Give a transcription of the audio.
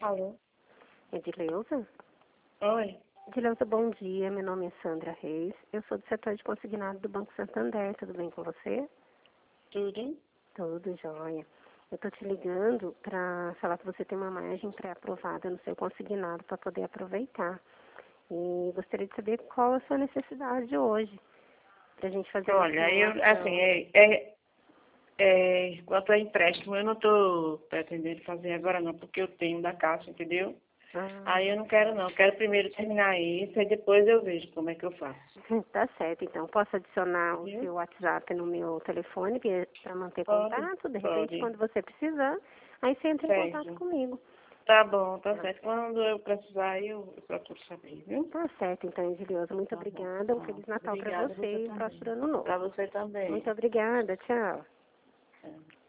Alô? Edileuza? Oi. Edileuza, bom dia. Meu nome é Sandra Reis. Eu sou do setor de consignado do Banco Santander. Tudo bem com você? Tudo? Tudo jóia. Eu estou te ligando para falar que você tem uma margem pré-aprovada no seu consignado para poder aproveitar. E gostaria de saber qual a sua necessidade hoje, para a gente fazer uma Olha, simulação. quanto a empréstimo, eu não estou pretendendo fazer agora não, porque eu tenho da Caixa, entendeu? Ah, Aí eu não quero não, eu quero primeiro terminar isso, e depois eu vejo como é que eu faço. tá certo. Então, posso adicionar o Viu? seu WhatsApp no meu telefone para manter Pode? contato? De repente, Pode. quando você precisar, aí você entra em contato Certo. comigo. Tá bom, tá Tá, certo. Quando eu precisar, eu procuro saber, viu? tá certo, então, Edileuza. Muito Tá bom. obrigada. Um Tá. Feliz Natal para Obrigada, você você e um também. próspero ano novo. Para você também. Muito obrigada. Tchau. É.